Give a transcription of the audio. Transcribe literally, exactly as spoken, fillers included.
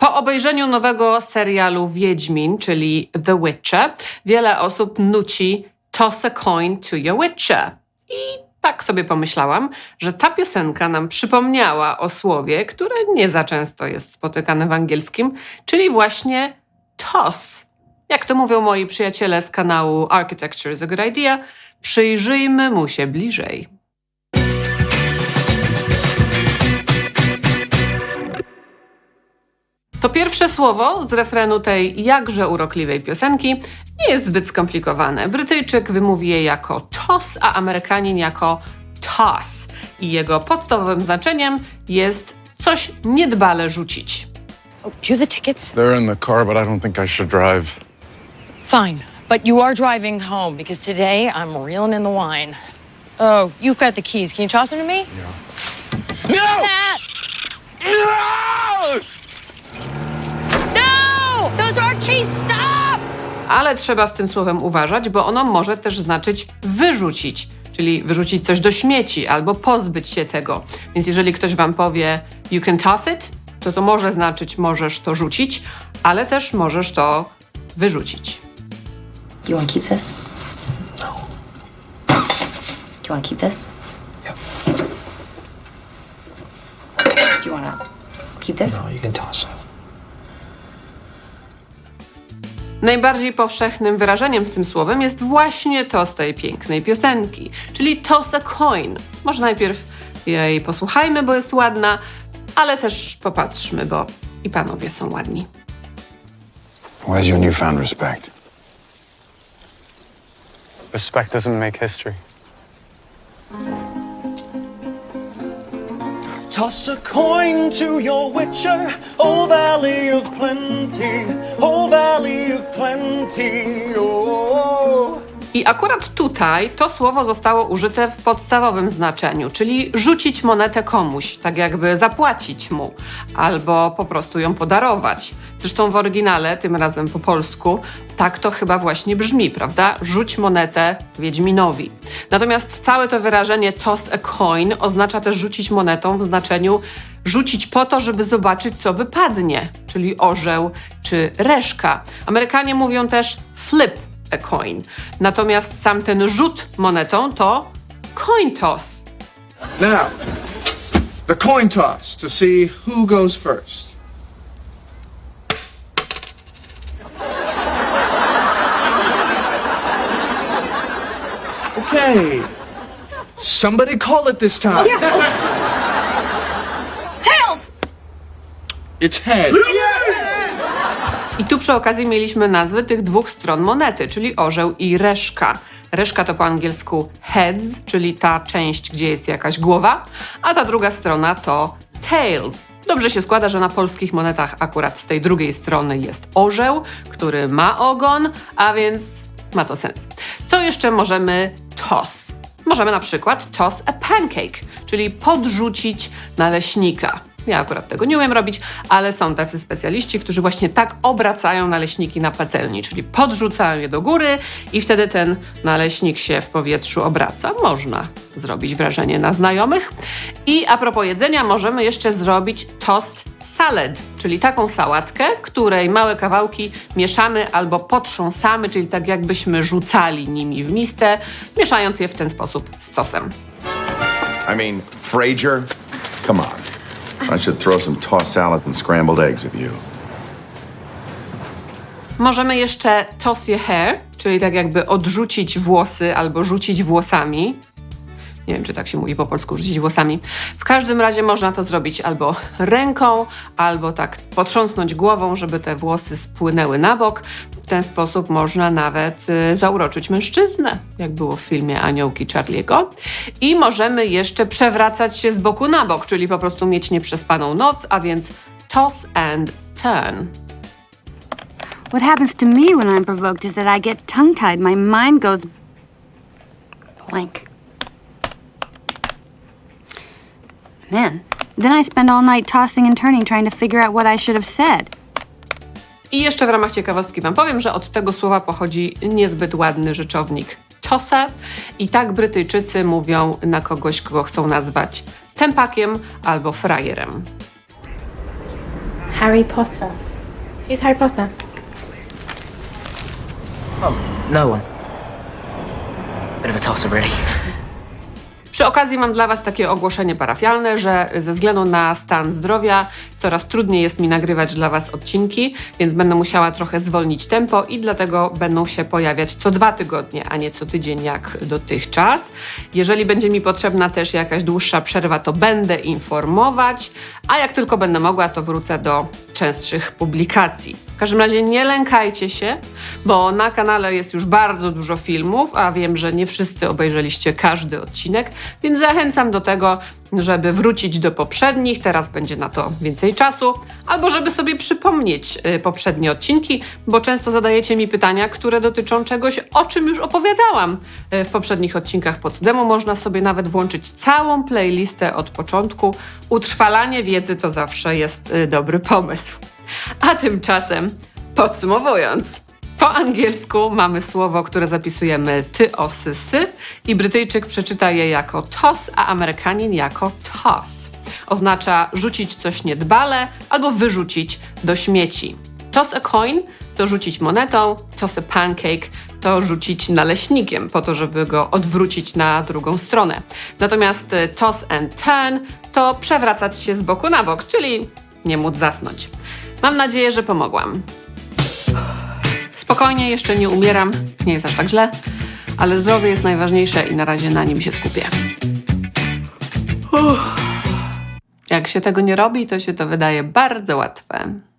Po obejrzeniu nowego serialu Wiedźmin, czyli The Witcher, wiele osób nuci Toss a coin to your Witcher. I tak sobie pomyślałam, że ta piosenka nam przypomniała o słowie, które nie za często jest spotykane w angielskim, czyli właśnie toss. Jak to mówią moi przyjaciele z kanału Architecture is a Good Idea, przyjrzyjmy mu się bliżej. To pierwsze słowo z refrenu tej jakże urokliwej piosenki nie jest zbyt skomplikowane. Brytyjczyk wymówi je jako toss, a Amerykanin jako toss. I jego podstawowym znaczeniem jest coś niedbale rzucić. Oh, do you have the tickets? They're in the car, but I don't think I should drive. Fine, but you are driving home because today I'm reeling in the wine. Oh, you've got the keys. Can you toss them to me? Yeah. No! Matt! No! No! Those are keys! Stop! Ale trzeba z tym słowem uważać, bo ono może też znaczyć wyrzucić, czyli wyrzucić coś do śmieci albo pozbyć się tego. Więc jeżeli ktoś wam powie you can toss it, to to może znaczyć możesz to rzucić, ale też możesz to wyrzucić. Do you want to keep this? No. Do you want to keep this? Yep. Do you want to keep this? No, you can toss it. Najbardziej powszechnym wyrażeniem z tym słowem jest właśnie to z tej pięknej piosenki, czyli toss a coin. Może najpierw jej posłuchajmy, bo jest ładna, ale też popatrzmy, bo i panowie są ładni. Where's your newfound respect? Respect doesn't make history. Toss a coin to your Witcher, oh valley of plenty, oh valley of plenty, oh. I akurat tutaj to słowo zostało użyte w podstawowym znaczeniu, czyli rzucić monetę komuś, tak jakby zapłacić mu, albo po prostu ją podarować. Zresztą w oryginale, tym razem po polsku, tak to chyba właśnie brzmi, prawda? Rzuć monetę Wiedźminowi. Natomiast całe to wyrażenie toss a coin oznacza też rzucić monetą w znaczeniu rzucić po to, żeby zobaczyć, co wypadnie, czyli orzeł czy reszka. Amerykanie mówią też flip a coin. Natomiast sam ten rzut monetą to coin toss. Now, the coin toss to see who goes first. Okay. Somebody call it this time. Tails! It's head. I tu przy okazji mieliśmy nazwy tych dwóch stron monety, czyli orzeł i reszka. Reszka to po angielsku heads, czyli ta część, gdzie jest jakaś głowa, a ta druga strona to tails. Dobrze się składa, że na polskich monetach akurat z tej drugiej strony jest orzeł, który ma ogon, a więc ma to sens. Co jeszcze możemy toss? Możemy na przykład toss a pancake, czyli podrzucić naleśnika. Ja akurat tego nie umiem robić, ale są tacy specjaliści, którzy właśnie tak obracają naleśniki na patelni, czyli podrzucają je do góry i wtedy ten naleśnik się w powietrzu obraca. Można zrobić wrażenie na znajomych. I a propos jedzenia, możemy jeszcze zrobić tossed salad, czyli taką sałatkę, której małe kawałki mieszamy albo potrząsamy, czyli tak jakbyśmy rzucali nimi w misce, mieszając je w ten sposób z sosem. I mean, Frasier, come on. I should throw some tossed salad and scrambled eggs at you. Możemy jeszcze toss your hair, czyli tak jakby odrzucić włosy albo rzucić włosami. Nie wiem, czy tak się mówi po polsku, rzucić włosami. W każdym razie można to zrobić albo ręką, albo tak potrząsnąć głową, żeby te włosy spłynęły na bok. W ten sposób można nawet y, zauroczyć mężczyznę, jak było w filmie Aniołki Charlie'ego. I możemy jeszcze przewracać się z boku na bok, czyli po prostu mieć nieprzespaną noc, a więc toss and turn. What happens to me when I'm provoked is that I get tongue-tied. My mind goes blank. Man, then I spend all night tossing and turning trying to figure out what I should have said. I jeszcze w ramach ciekawostki wam powiem, że od tego słowa pochodzi niezbyt ładny rzeczownik tosser i tak Brytyjczycy mówią na kogoś, kogo chcą nazwać tępakiem albo frajerem. Harry Potter. Who's Harry Potter? Oh, no one. Bit of a tosser, really. Przy okazji mam dla Was takie ogłoszenie parafialne, że ze względu na stan zdrowia coraz trudniej jest mi nagrywać dla Was odcinki, więc będę musiała trochę zwolnić tempo i dlatego będą się pojawiać co dwa tygodnie, a nie co tydzień jak dotychczas. Jeżeli będzie mi potrzebna też jakaś dłuższa przerwa, to będę informować, a jak tylko będę mogła, to wrócę do częstszych publikacji. W każdym razie nie lękajcie się, bo na kanale jest już bardzo dużo filmów, a wiem, że nie wszyscy obejrzeliście każdy odcinek, więc zachęcam do tego, żeby wrócić do poprzednich, teraz będzie na to więcej czasu, albo żeby sobie przypomnieć y, poprzednie odcinki, bo często zadajecie mi pytania, które dotyczą czegoś, o czym już opowiadałam y, w poprzednich odcinkach pod demo. Można sobie nawet włączyć całą playlistę od początku. Utrwalanie wiedzy to zawsze jest y, dobry pomysł. A tymczasem, podsumowując, po angielsku mamy słowo, które zapisujemy ty, osy, sy i Brytyjczyk przeczyta je jako toss, a Amerykanin jako toss. Oznacza rzucić coś niedbale albo wyrzucić do śmieci. Toss a coin to rzucić monetą, toss a pancake to rzucić naleśnikiem po to, żeby go odwrócić na drugą stronę. Natomiast toss and turn to przewracać się z boku na bok, czyli nie móc zasnąć. Mam nadzieję, że pomogłam. Spokojnie, jeszcze nie umieram, nie jest aż tak źle, ale zdrowie jest najważniejsze i na razie na nim się skupię. Uff. Jak się tego nie robi, to się to wydaje bardzo łatwe.